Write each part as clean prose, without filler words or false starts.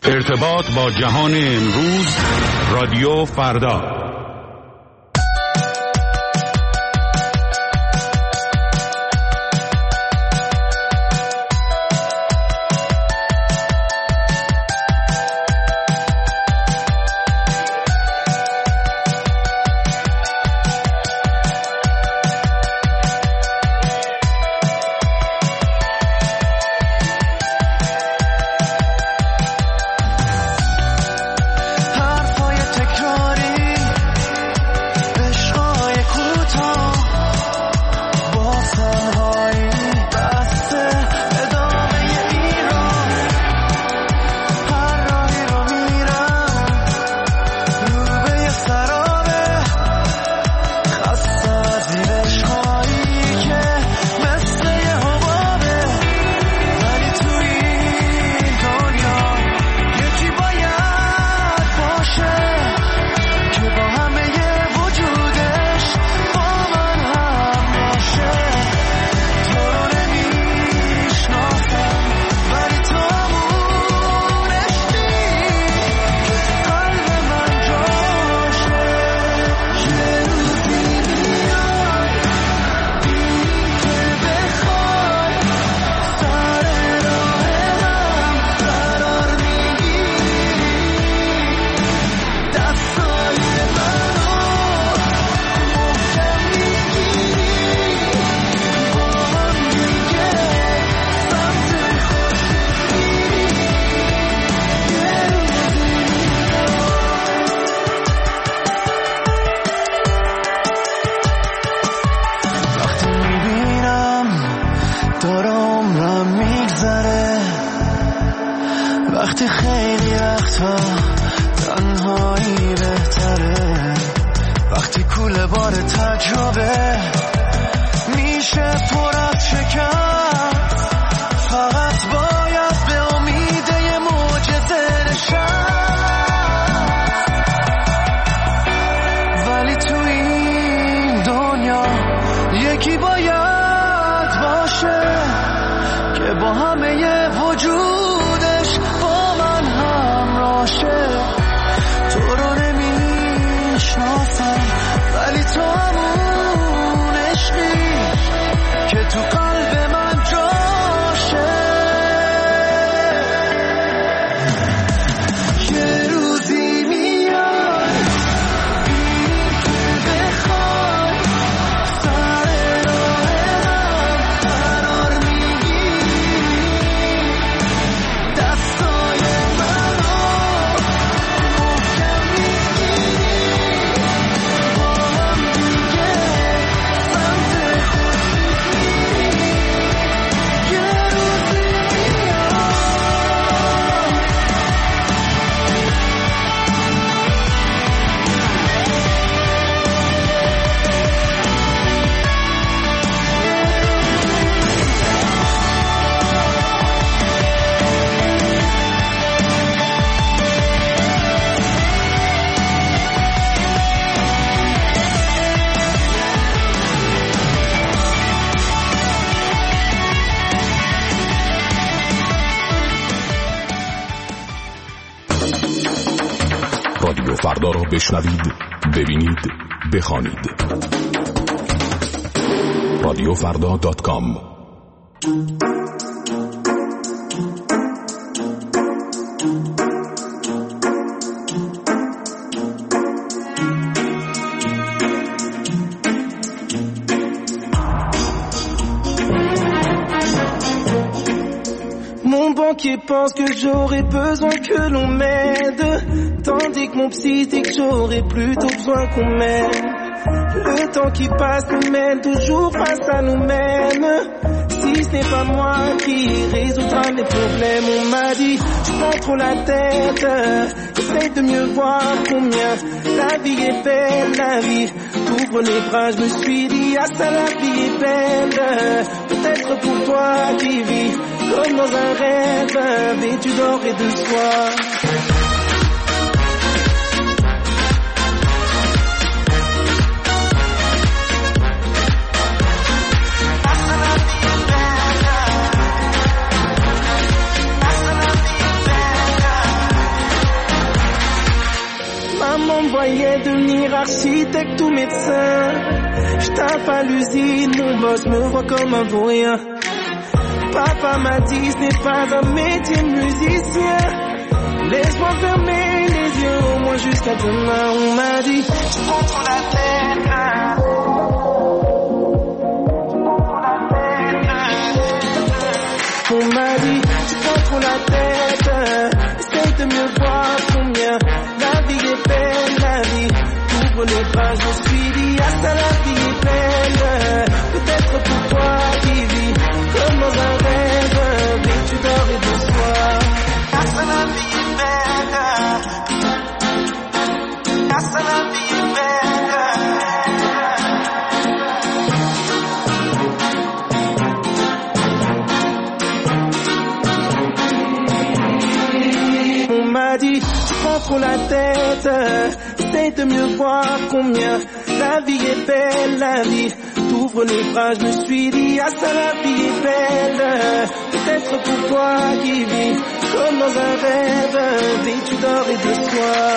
ارتباط با جهان امروز، رادیو فردا. وقتی خیلی وقتا تنهایی بهتره، وقتی کوله بار تجربه میشه پر از شکست، فقط باید به امید یه معجزه نشست. ولی تو این دنیا یکی باید باشه که با همه وجودش با من همراشه. تو رو نمیشناسم ولی تو همون عشقی که تو قلب من جاشه. یه روزی میاد این که بخوای سر راه من قرار میگیری، دستای منو محکم میگیری، با هم دیگه سمت خورشید میری. یه روزی میاد. رادیو فردا را بشنوید، ببینید، بخوانید. radiofrda.com. Mon banquier pense que j'aurais besoin que l'on m'aide, tandis que mon psy dit que j'aurais plutôt besoin qu'on m'aime. Le temps qui passe nous mène toujours face à nous-mêmes. Si ce n'est pas moi qui résoudra mes problèmes, on m'a dit je prends trop la tête, essaye de mieux voir combien la vie est belle, la vie ouvre les bras. Je me suis dit ah ça la vie est belle, peut-être pour toi qui vis comme dans un rêve, vêtu d'or et de soie. croyais devenir architecte ou médecin. Je tape à l'usine, mon boss me voit comme un vaurien. Papa m'a dit ce n'est pas un métier de musicien. Laisse-moi fermer les yeux au moins jusqu'à demain. On m'a dit je prends trop la tête. On m'a dit tu prends trop la tête. Essaye de mieux voir combien la vie est belle, la vie. Ouvre les bras, je me suis dit ah ça la vie est belle. Peut-être pour toi qui vis comme dans un rêve, mais tu dors et de soir. Ah ça la vie est belle. Ah ça la vie est belle. On m'a dit tu prends trop la tête. Essaye de mieux voir combien la vie est belle, la vie. T'ouvres les bras, je me suis dit ah ça la vie est belle. Peut-être pour toi qui vis comme dans un rêve, dès que tu dors et de soir.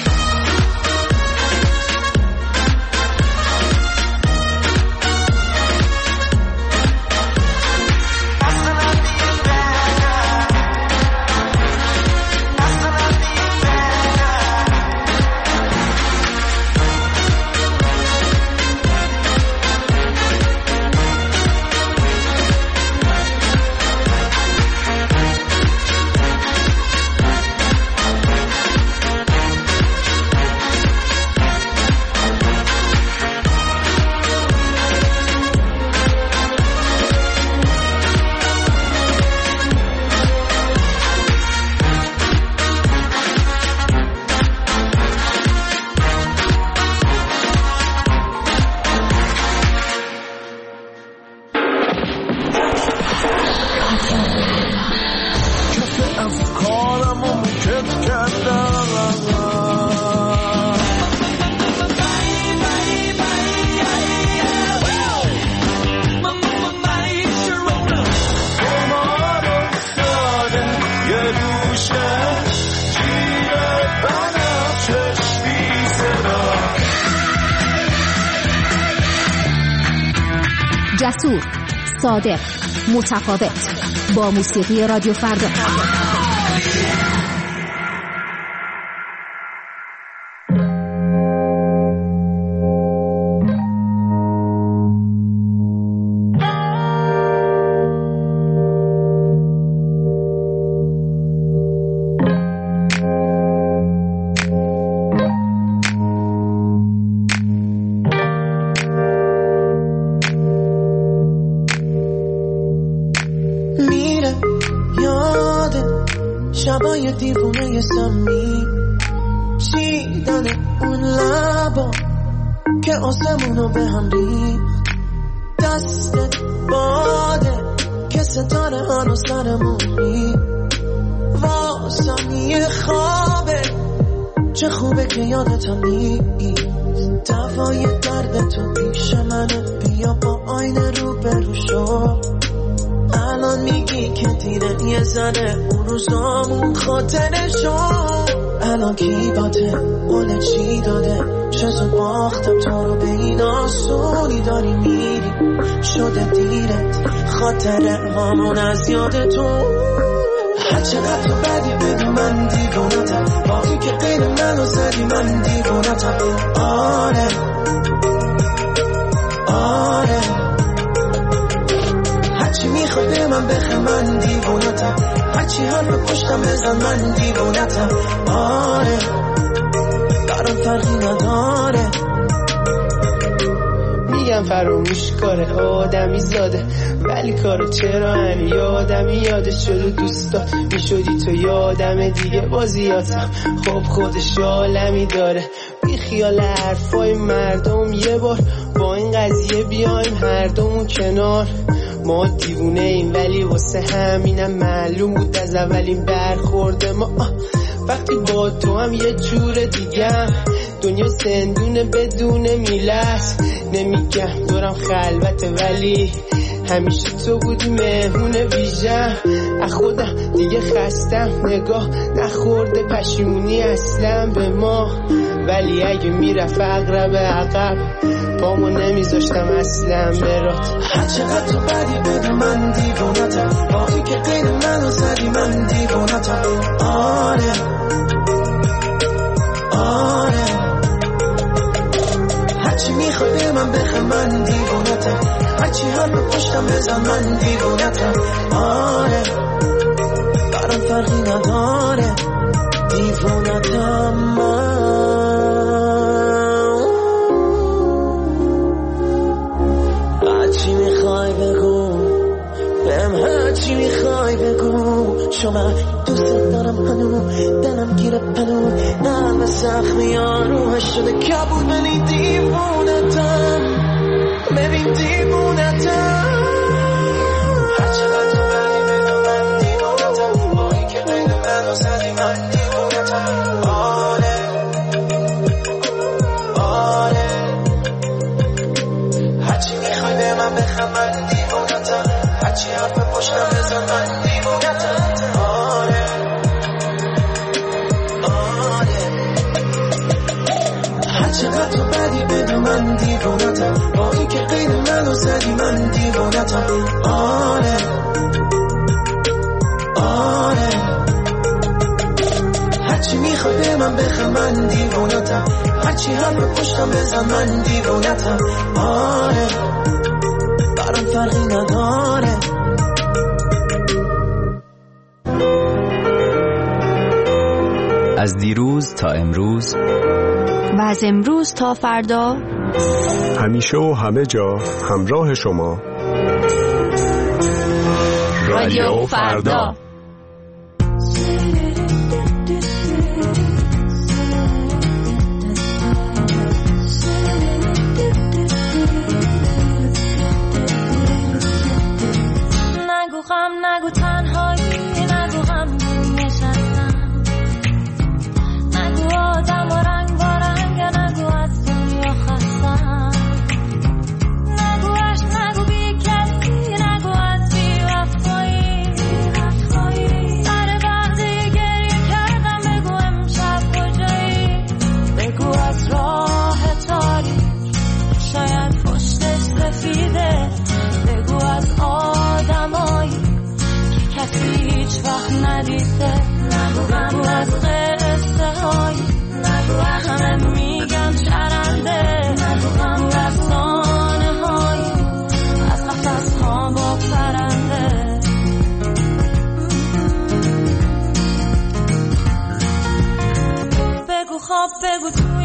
جسور، صادق، متفاوت با موسیقی رادیو فردا. شبای دیوونه سمی چیدن اون لبا که آسمونو به هم ریخت دستت باده که ستاره هنو سرمون ریخت واسم یه خوابه چه خوبه که یادتم نیست دوای درد تو پیش منه بیا با آینه رو برو شو الان میگی که دیره یه زنه اون روزامون خاطره شو الان کی باته قول چی داده چه باختم تو رو به این آسونی داری میری شده دیرت خاطره هامون از یادتون هر چقدر تو بدی بگی من دیوونتم بازی که غیر منو زدی من دیوونتم آره آره هرچی میخوای به من بخه من دیوونتم هرچی حرف پشتم بزن من دیوونتم آره برام فرقی نداره میگم فراموش کاره آدمی زاده ولی کارو چرا همی یادمی یادش شد و دوستا میشدی تو یادم دیگه بازیاتم خب خودش عالمی داره بی خیال حرفای مردم یه بار با این قضیه بیایم هر دومون کنار ما دیوونه ایم ولی واسه همینم معلوم بود از اولین برخورد ما وقتی با تو هم یه جور دیگه دنیا زندونه بدون میلت نمیگم دورم خلوته ولی همیشه تو بودی مهمون ویژه خودم دیگه خستم، نگاه نخورده پشیمونی اصلا به ما، ولی اگه میرفت اقرب عقب پامو نمیذاشتم اصلا برات. هر چقدر تو بدی بده من دیوونتم، با این که قید منو زدی من دیوونتم. آره آره هرچی میخوای به من بخم من دیوونتم، هرچی هم به پشتم بزن من دیوونتم. آره برام فرقی نداره دیوونتم من. هرچی میخوای بگو بهم، هرچی میخوای بگو، شما دوست دارم هنو دلم گیره پنو، نه به زخمی روحش شده کبود، ولی دیوونتم، ببین دیوونتم. هرچقدر تو بری بدون من دیوونتم، با این که قید منو زدی من دیوونتم. آره آره هرچی میخوای به من بخم من دیوونتم، هرچی حرف پشتم بزن من دیوونتم. آره آره هرچقدر تو بدی بدون من دیوونتم، با این که قید منو زدی من دیوونتم. آره آره هرچی میخوای به من بخم من دیوونتم، هرچی حرف پشتم بزن من دیوونتم. آره برام فرقی نداره. از دیروز تا امروز و از امروز تا فردا، همیشه و همه جا همراه شما. رادیو فردا. نگو غم، نگو تنهایی، نگو غمگین نشستم، نگو آدم و رنگ با رنگ، نگو از دنیا خستم، نگو عشق، نگو بی کسی، نگو از بی وفایی. سر وقتی گریه کردم بگو امشب کجایی، بگو از راه تاریک شاید پشتش سفیده، بگو از آدمایی که کسی هیچ وقت ندیده، بگو از قصه هایی همه میگن شرنده، بگو افسانه هایی از قفس ها با پرنده. بگو خواب، بگو تو